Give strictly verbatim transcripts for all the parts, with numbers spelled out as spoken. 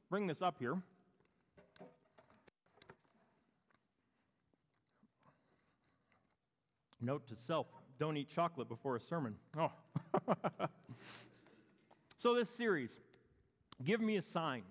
bring this up here. Note to self, don't eat chocolate before a sermon. Oh. So this series, Give Me a Sign.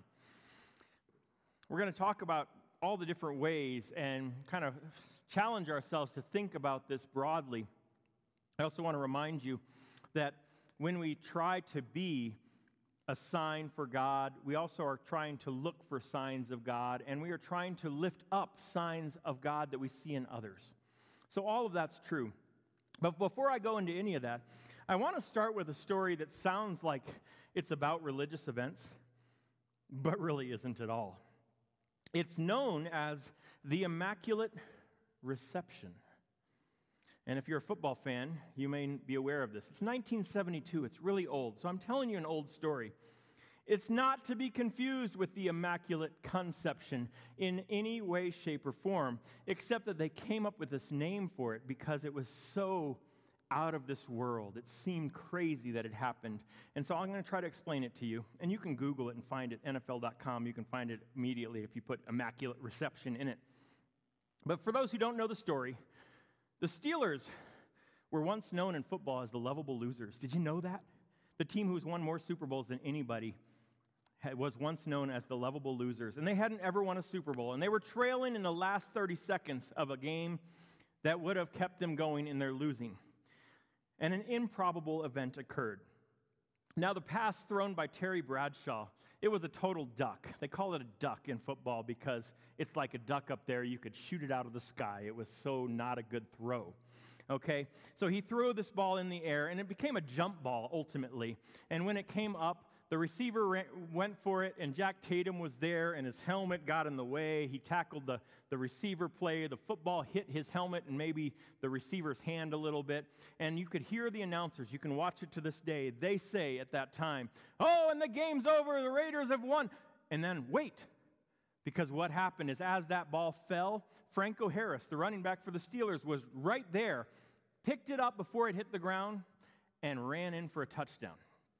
We're going to talk about all the different ways and kind of challenge ourselves to think about this broadly. I also want to remind you that when we try to be a sign for God, we also are trying to look for signs of God, and we are trying to lift up signs of God that we see in others. So all of that's true. But before I go into any of that, I want to start with a story that sounds like it's about religious events, but really isn't at all. It's known as the Immaculate Reception. And if you're a football fan, you may be aware of this. It's nineteen seventy-two. It's really old. So I'm telling you an old story. It's not to be confused with the Immaculate Conception in any way, shape, or form, except that they came up with this name for it because it was so out of this world. It seemed crazy that it happened. And so I'm going to try to explain it to you. And you can Google it and find it, N F L dot com. You can find it immediately if you put Immaculate Reception in it. But for those who don't know the story, the Steelers were once known in football as the lovable losers. Did you know that? The team who's won more Super Bowls than anybody had, was once known as the lovable losers. And they hadn't ever won a Super Bowl. And they were trailing in the last thirty seconds of a game that would have kept them going in their losing. And an improbable event occurred. Now, the pass thrown by Terry Bradshaw, it was a total duck. They call it a duck in football because it's like a duck up there. You could shoot it out of the sky. It was so not a good throw. Okay? So he threw this ball in the air, and it became a jump ball ultimately. And when it came up, the receiver ran, went for it, and Jack Tatum was there, and his helmet got in the way. He tackled the, the receiver play. The football hit his helmet and maybe the receiver's hand a little bit. And you could hear the announcers. You can watch it to this day. They say at that time, "Oh, and the game's over. The Raiders have won." And then wait, because what happened is as that ball fell, Franco Harris, the running back for the Steelers, was right there, picked it up before it hit the ground, and ran in for a touchdown.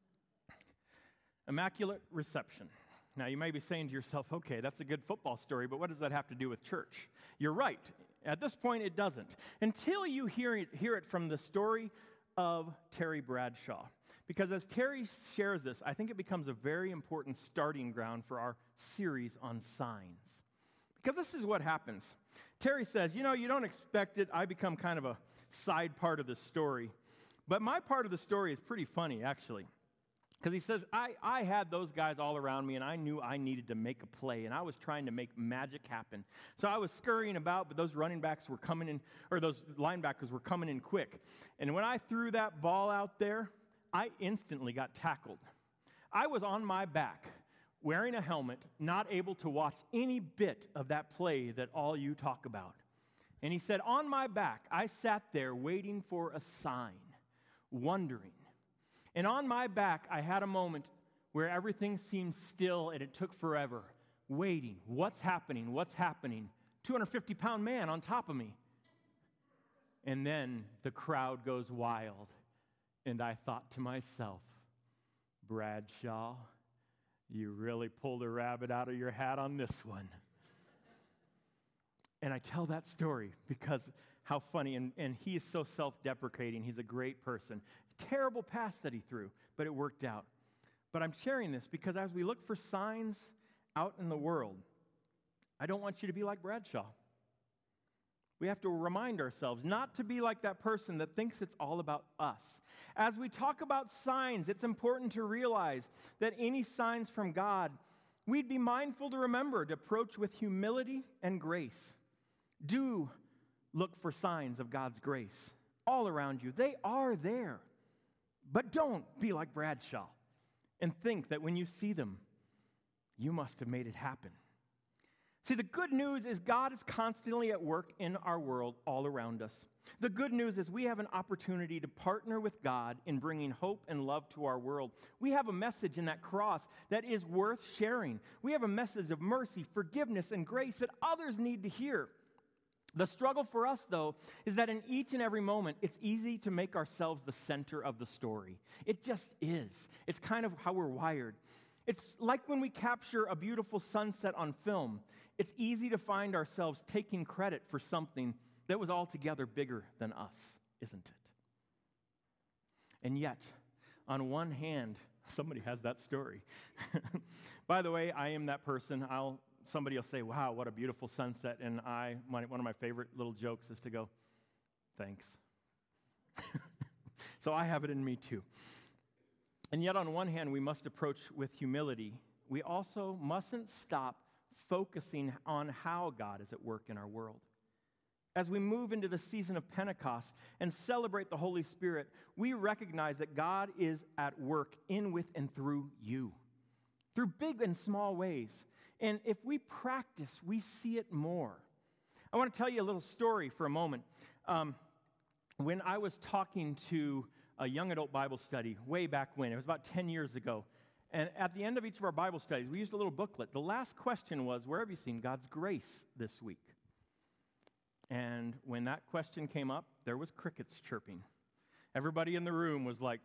Immaculate Reception. Now, you may be saying to yourself, okay, that's a good football story, but what does that have to do with church? You're right. At this point, it doesn't. Until you hear it, hear it from the story of Terry Bradshaw. Because as Terry shares this, I think it becomes a very important starting ground for our series on signs. Because this is what happens. Terry says, you know, you don't expect it. I become kind of a side part of the story. But my part of the story is pretty funny, actually. Because he says, I, I had those guys all around me, and I knew I needed to make a play, and I was trying to make magic happen. So I was scurrying about, but those running backs were coming in, or those linebackers were coming in quick. And when I threw that ball out there, I instantly got tackled. I was on my back, wearing a helmet, not able to watch any bit of that play that all you talk about. And he said, on my back, I sat there waiting for a sign, wondering. And on my back, I had a moment where everything seemed still and it took forever, waiting. What's happening? What's happening? two hundred fifty pound man on top of me. And then the crowd goes wild. And I thought to myself, Bradshaw, you really pulled a rabbit out of your hat on this one. And I tell that story because how funny, and, and he is so self-deprecating. He's a great person. Terrible pass that he threw, but it worked out. But I'm sharing this because as we look for signs out in the world, I don't want you to be like Bradshaw. We have to remind ourselves not to be like that person that thinks it's all about us. As we talk about signs, it's important to realize that any signs from God, we'd be mindful to remember to approach with humility and grace. Do look for signs of God's grace all around you. They are there. But don't be like Bradshaw and think that when you see them, you must have made it happen. See, the good news is God is constantly at work in our world all around us. The good news is we have an opportunity to partner with God in bringing hope and love to our world. We have a message in that cross that is worth sharing. We have a message of mercy, forgiveness, and grace that others need to hear. The struggle for us, though, is that in each and every moment, it's easy to make ourselves the center of the story. It just is. It's kind of how we're wired. It's like when we capture a beautiful sunset on film. It's easy to find ourselves taking credit for something that was altogether bigger than us, isn't it? And yet, on one hand, somebody has that story. By the way, I am that person. I'll somebody will say, "Wow, what a beautiful sunset," and I, my, one of my favorite little jokes is to go, "Thanks." So I have it in me too. And yet, on one hand, we must approach with humility. We also mustn't stop focusing on how God is at work in our world. As we move into the season of Pentecost and celebrate the Holy Spirit, we recognize that God is at work in, with, and through you, through big and small ways. And if we practice, we see it more. I want to tell you a little story for a moment. Um, when I was talking to a young adult Bible study way back when, it was about ten years ago, and at the end of each of our Bible studies, we used a little booklet. The last question was, where have you seen God's grace this week? And when that question came up, there was crickets chirping. Everybody in the room was like,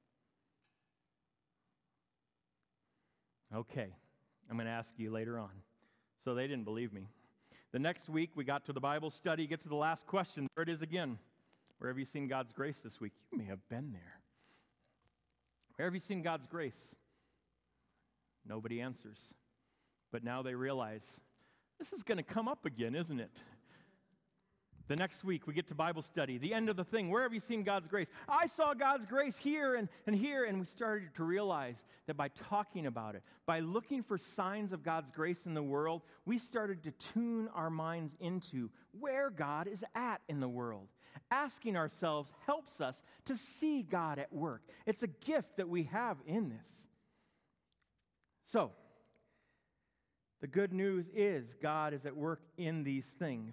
okay, I'm going to ask you later on. So they didn't believe me. The next week, we got to the Bible study, get to the last question. There it is again. Where have you seen God's grace this week? You may have been there. Where have you seen God's grace? Nobody answers. But now they realize, this is going to come up again, isn't it? The next week, we get to Bible study, the end of the thing. Where have you seen God's grace? I saw God's grace here and, and here. And we started to realize that by talking about it, by looking for signs of God's grace in the world, we started to tune our minds into where God is at in the world. Asking ourselves helps us to see God at work. It's a gift that we have in this. So, the good news is God is at work in these things.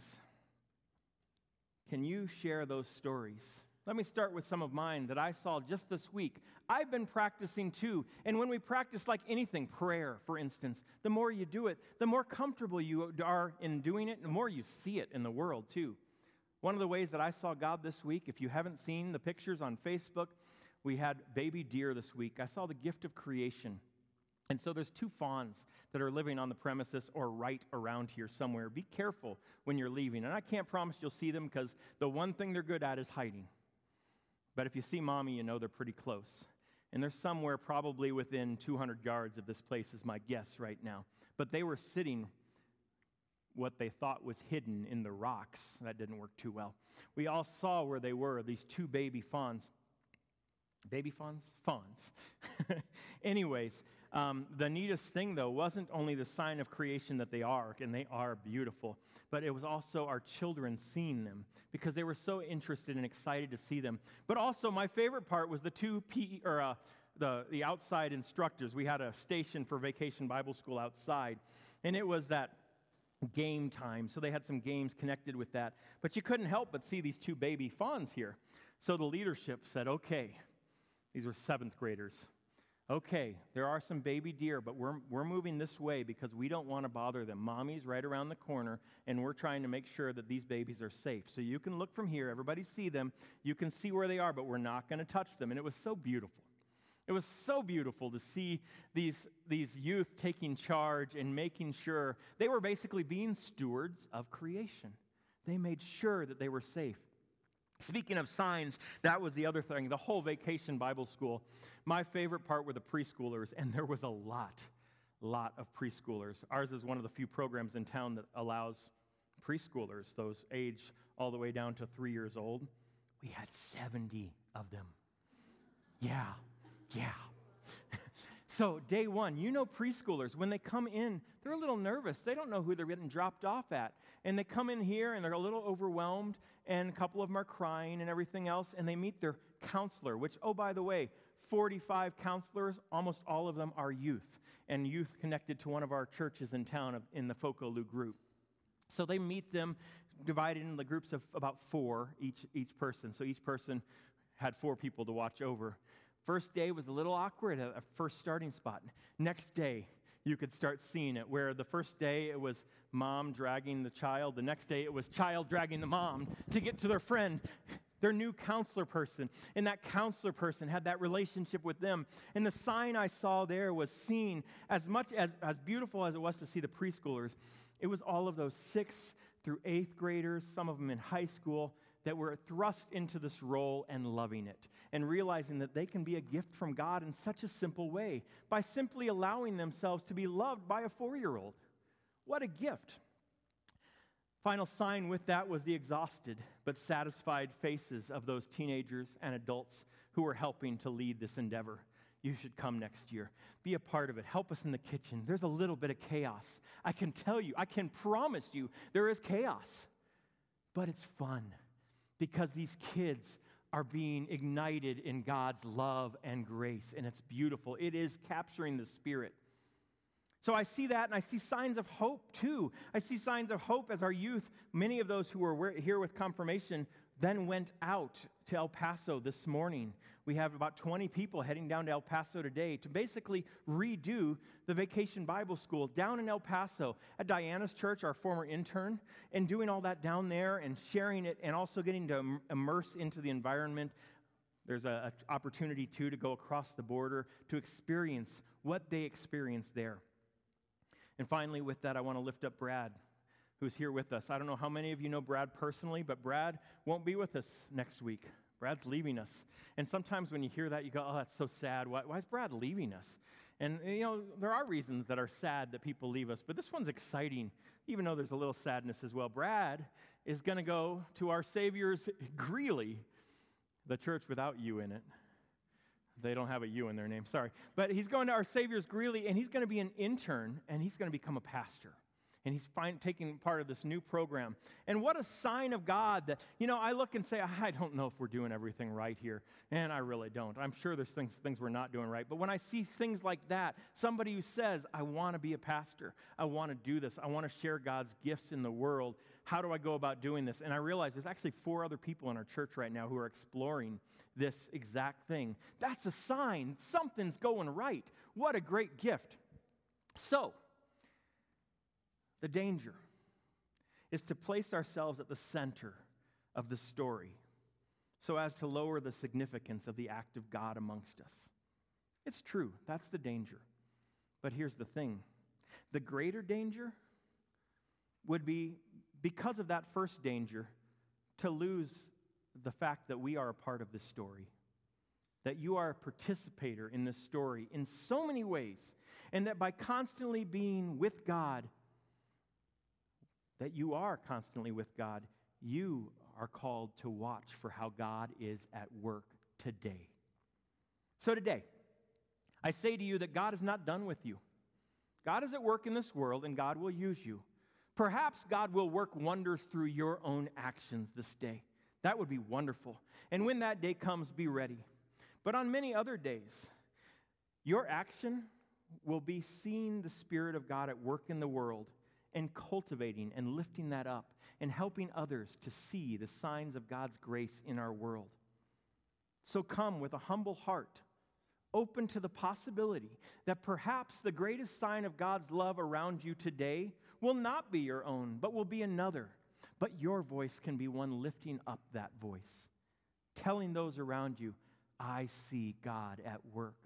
Can you share those stories? Let me start with some of mine that I saw just this week. I've been practicing too. And when we practice like anything, prayer, for instance, the more you do it, the more comfortable you are in doing it, and the more you see it in the world too. One of the ways that I saw God this week, if you haven't seen the pictures on Facebook, we had baby deer this week. I saw the gift of creation. And so there's two fawns that are living on the premises or right around here somewhere. Be careful when you're leaving. And I can't promise you'll see them because the one thing they're good at is hiding. But if you see mommy, you know they're pretty close. And they're somewhere probably within two hundred yards of this place is my guess right now. But they were sitting what they thought was hidden in the rocks. That didn't work too well. We all saw where they were, these two baby fawns. Baby fawns? Fawns. Anyways, um, the neatest thing, though, wasn't only the sign of creation that they are, and they are beautiful, but it was also our children seeing them because they were so interested and excited to see them. But also, my favorite part was the two P E, or uh, the, the outside instructors. We had a station for Vacation Bible School outside, and it was that game time, so they had some games connected with that. But you couldn't help but see these two baby fawns here. So the leadership said, okay, these were seventh graders. Okay, there are some baby deer, but we're, we're moving this way because we don't want to bother them. Mommy's right around the corner, and we're trying to make sure that these babies are safe. So you can look from here. Everybody see them. You can see where they are, but we're not going to touch them. And it was so beautiful. It was so beautiful to see these, these youth taking charge and making sure. They were basically being stewards of creation. They made sure that they were safe. Speaking of signs, that was the other thing, the whole Vacation Bible School. My favorite part were the preschoolers, and there was a lot, lot of preschoolers. Ours is one of the few programs in town that allows preschoolers, those age all the way down to three years old. We had seventy of them. Yeah, yeah. So day one, you know preschoolers, when they come in, they're a little nervous. They don't know who they're getting dropped off at. And they come in here, and they're a little overwhelmed, and a couple of them are crying and everything else, and they meet their counselor, which, oh, by the way, forty-five counselors, almost all of them are youth, and youth connected to one of our churches in town in the Fokolu group. So they meet them divided into groups of about four, each, each person. So each person had four people to watch over. First day was a little awkward, a first starting spot. Next day, you could start seeing it, where the first day it was mom dragging the child. The next day it was child dragging the mom to get to their friend. their new counselor person, and that counselor person had that relationship with them. And the sign I saw there was seen as much as, as beautiful as it was to see the preschoolers. It was all of those sixth through eighth graders, some of them in high school, that were thrust into this role and loving it and realizing that they can be a gift from God in such a simple way by simply allowing themselves to be loved by a four-year-old. What a gift. Final sign with that was the exhausted but satisfied faces of those teenagers and adults who were helping to lead this endeavor. You should come next year. Be a part of it. Help us in the kitchen. There's a little bit of chaos. I can tell you, I can promise you, there is chaos. But it's fun because these kids are being ignited in God's love and grace, and it's beautiful. It is capturing the Spirit. So I see that, and I see signs of hope, too. I see signs of hope as our youth, many of those who were here with confirmation, then went out to El Paso this morning. We have about twenty people heading down to El Paso today to basically redo the Vacation Bible School down in El Paso at Diana's church, our former intern, and doing all that down there and sharing it and also getting to immerse into the environment. There's an opportunity, too, to go across the border to experience what they experienced there. And finally, with that, I want to lift up Brad, who's here with us. I don't know how many of you know Brad personally, but Brad won't be with us next week. Brad's leaving us. And sometimes when you hear that, you go, oh, that's so sad. Why, why is Brad leaving us? And, you know, there are reasons that are sad that people leave us, but this one's exciting, even though there's a little sadness as well. Brad is going to go to our Savior's Greeley, the church without you in it. They don't have a U in their name, sorry. But he's going to our Savior's Greeley, and he's going to be an intern, and he's going to become a pastor. And he's find, taking part of this new program. And what a sign of God that, you know, I look and say, I don't know if we're doing everything right here. And I really don't. I'm sure there's things, things we're not doing right. But when I see things like that, somebody who says, I want to be a pastor. I want to do this. I want to share God's gifts in the world. How do I go about doing this? And I realize there's actually four other people in our church right now who are exploring this exact thing. That's a sign something's going right. What a great gift. So, the danger is to place ourselves at the center of the story so as to lower the significance of the act of God amongst us. It's true, that's the danger. But here's the thing. The greater danger would be, because of that first danger, to lose the fact that we are a part of this story, that you are a participator in this story in so many ways, and that by constantly being with God, that you are constantly with God, you are called to watch for how God is at work today. So today, I say to you that God is not done with you. God is at work in this world, and God will use you. Perhaps God will work wonders through your own actions this day. That would be wonderful. And when that day comes, be ready. But on many other days, your action will be seeing the Spirit of God at work in the world and cultivating and lifting that up and helping others to see the signs of God's grace in our world. So come with a humble heart, open to the possibility that perhaps the greatest sign of God's love around you today will not be your own, but will be another. But your voice can be one lifting up that voice, telling those around you, I see God at work.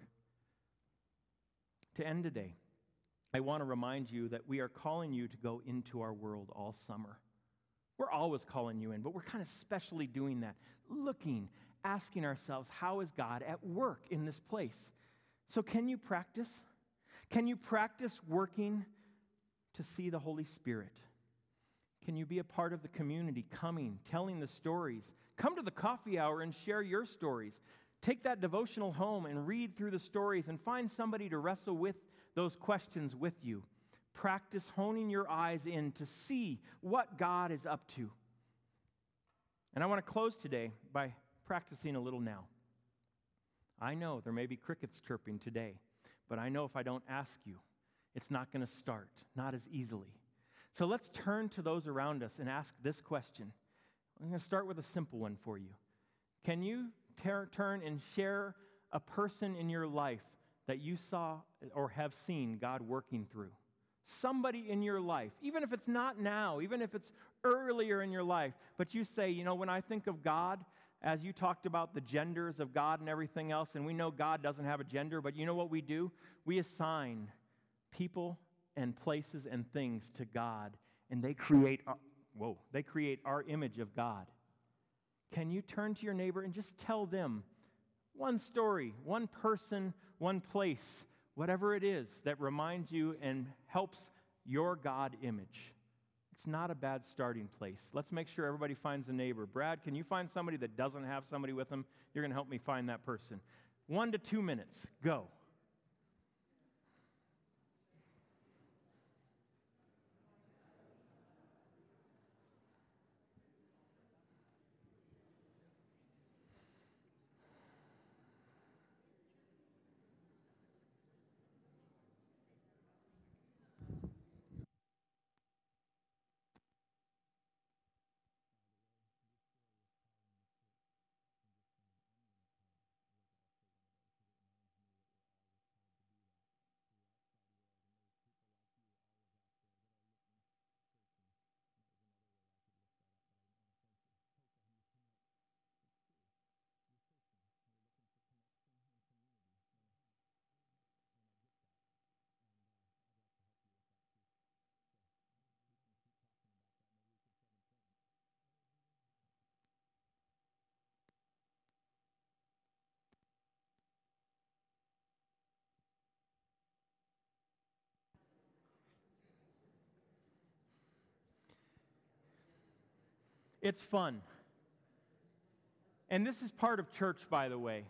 To end today, I want to remind you that we are calling you to go into our world all summer. We're always calling you in, but we're kind of specially doing that, looking, asking ourselves, how is God at work in this place? So can you practice? Can you practice working to see the Holy Spirit? Can you be a part of the community, coming, telling the stories? Come to the coffee hour and share your stories. Take that devotional home and read through the stories and find somebody to wrestle with those questions with you. Practice honing your eyes in to see what God is up to. And I want to close today by practicing a little now. I know there may be crickets chirping today, but I know if I don't ask you, it's not going to start, not as easily. So let's turn to those around us and ask this question. I'm going to start with a simple one for you. Can you ter- turn and share a person in your life that you saw or have seen God working through? Somebody in your life, even if it's not now, even if it's earlier in your life, but you say, you know, when I think of God as you talked about the genders of God and everything else, and we know God doesn't have a gender, but you know what we do? We assign people and places and things to God, and they create, our, whoa, they create our image of God. Can you turn to your neighbor and just tell them one story, one person, one place, whatever it is that reminds you and helps your God image? It's not a bad starting place. Let's make sure everybody finds a neighbor. Brad, can you find somebody that doesn't have somebody with them? You're going to help me find that person. One to two minutes. Go. It's fun. And this is part of church, by the way.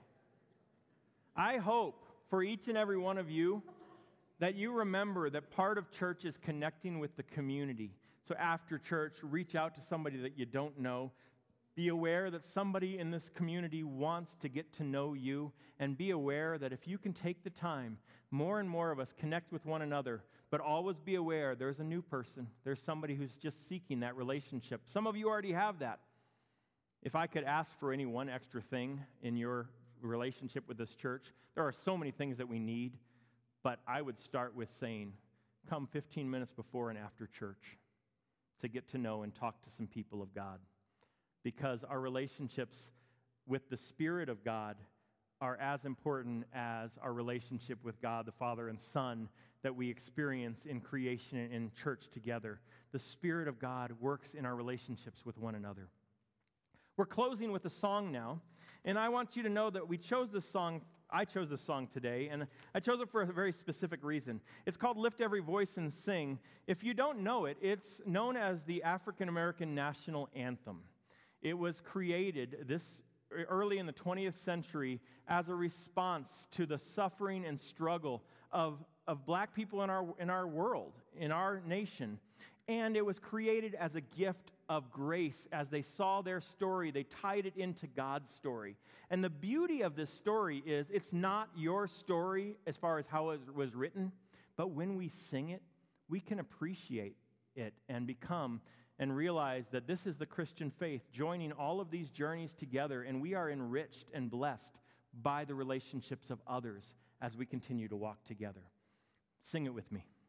I hope for each and every one of you that you remember that part of church is connecting with the community. So after church, reach out to somebody that you don't know. Be aware that somebody in this community wants to get to know you, and be aware that if you can take the time, more and more of us connect with one another, but always be aware there's a new person. There's somebody who's just seeking that relationship. Some of you already have that. If I could ask for any one extra thing in your relationship with this church, there are so many things that we need, but I would start with saying, come fifteen minutes before and after church to get to know and talk to some people of God. Because our relationships with the Spirit of God are as important as our relationship with God, the Father and Son, that we experience in creation and in church together. The Spirit of God works in our relationships with one another. We're closing with a song now, and I want you to know that we chose this song, I chose this song today, and I chose it for a very specific reason. It's called Lift Every Voice and Sing. If you don't know it, it's known as the African American National Anthem. It was created this early in the twentieth century as a response to the suffering and struggle of, of black people in our, in our world, in our nation. And it was created as a gift of grace. As they saw their story, they tied it into God's story. And the beauty of this story is it's not your story as far as how it was written, but when we sing it, we can appreciate it and become and realize that this is the Christian faith, joining all of these journeys together, and we are enriched and blessed by the relationships of others as we continue to walk together. Sing it with me.